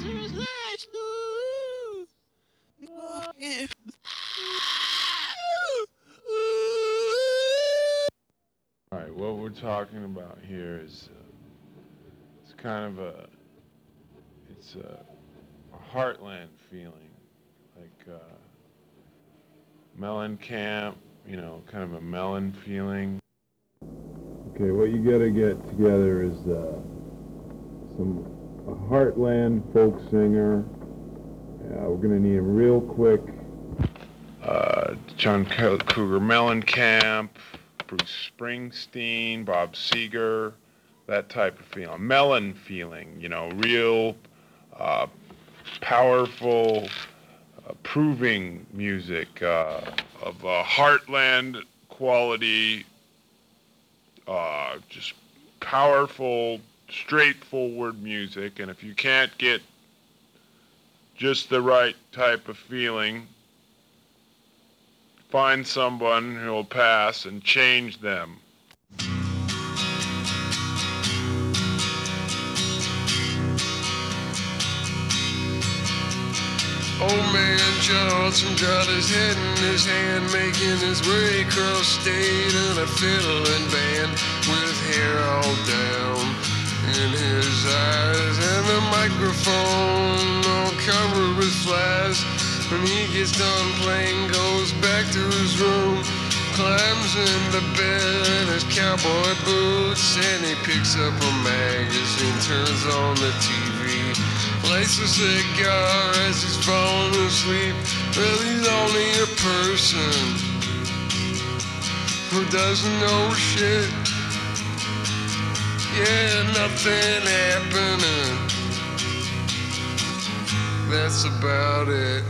All right, what we're talking about here is it's kind of it's a heartland feeling, like Mellencamp, kind of a melon feeling. Okay, what you gotta get together is some a heartland folk singer. We're gonna need him real quick. John Cougar Mellencamp, Bruce Springsteen, Bob Seger, that type of feeling. Melon feeling, real powerful, proving music of heartland quality, just powerful, straightforward music. And if you can't get just the right type of feeling, find someone who will pass and change them. Old man Johnson got his head in his hand, making his way across state in a fiddling band, with hair all down in his eyes, and the microphone all covered with flies. When he gets done playing, goes back to his room, climbs into bed in his cowboy boots, and he picks up a magazine, turns on the TV, lights a cigar as he's falling asleep. Well, he's only a person who doesn't know shit. Yeah, nothing happening. That's about it.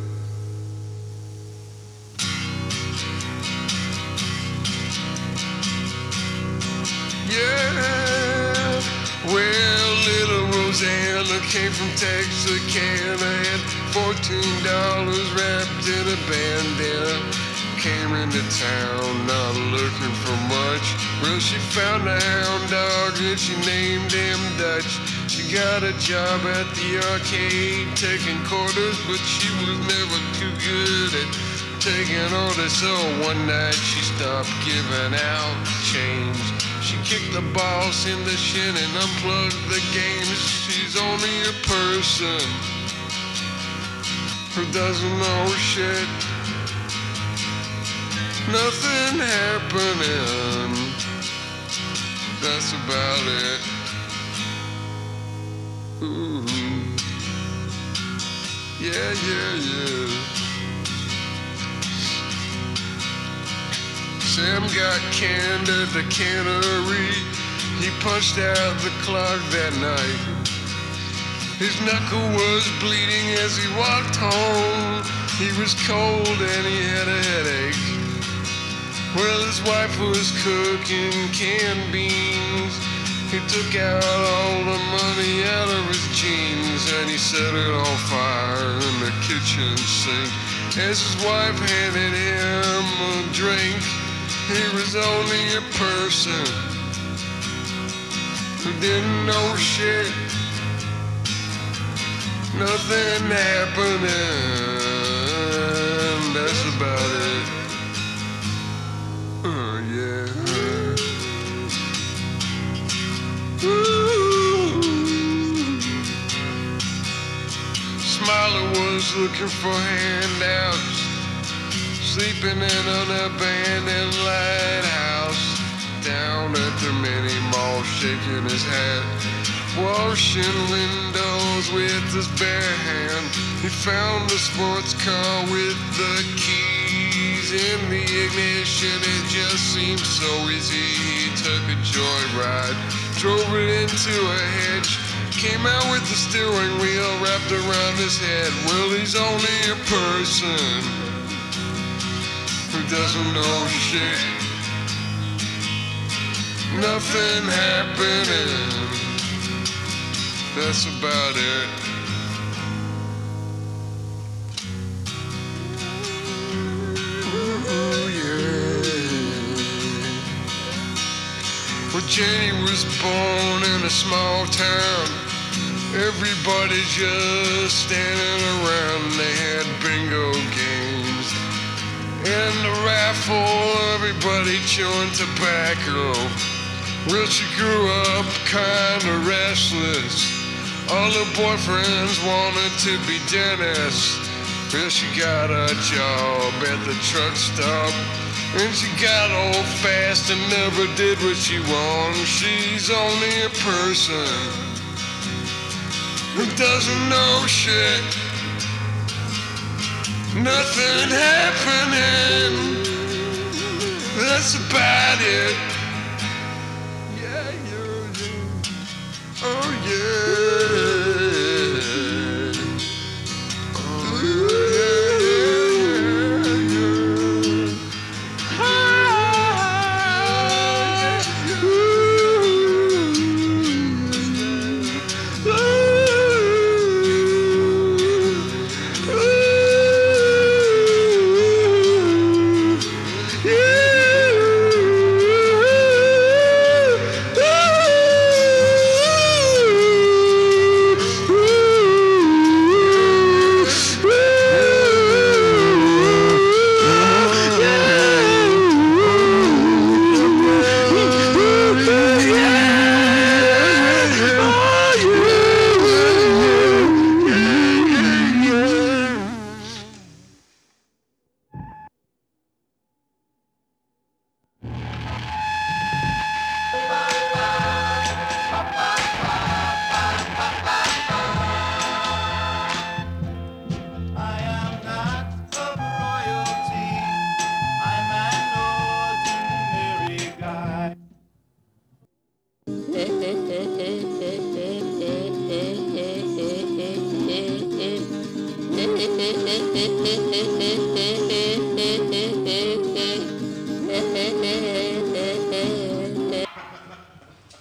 Yeah, well, little Rosanna came from Texarkana, had $14 wrapped in a bandana. Came into town not looking for much. Well, she found a hound dog and she named him Dutch. She got a job at the arcade taking quarters, but she was never too good at taking orders. So one night she stopped giving out change. She kicked the boss in the shin and unplugged the games. She's only a person who doesn't know shit. Nothing happening. That's about it. Ooh. Yeah. Sam got canned at the cannery. He punched out the clock that night. His knuckle was bleeding as he walked home. He was cold and he had a headache. Well, his wife was cooking canned beans. He took out all the money out of his jeans and he set it on fire in the kitchen sink. As his wife handed him a drink, he was only a person who didn't know shit. Nothing happening. That's about it. Yeah. Ooh. Smiley was looking for handouts, sleeping in an abandoned lighthouse, down at the mini mall, shaking his hat, washing windows with his bare hand. He found a sports car with the keys in the ignition. It just seemed so easy. He took a joyride, drove it into a hedge, came out with the steering wheel wrapped around his head. Well, he's only a person who doesn't know shit. Nothing happening. That's about it. Ooh, yeah. Well, Jenny was born in a small town Everybody just standing around, they had bingo games. And the raffle, everybody chewing tobacco. Well, she grew up kinda restless. All her boyfriends wanted to be dentists. Well, she got a job at the truck stop. And she got old fast and never did what she wanted. She's only a person who doesn't know shit. Nothing happening. That's about it. Yeah, yeah, yeah. Oh yeah.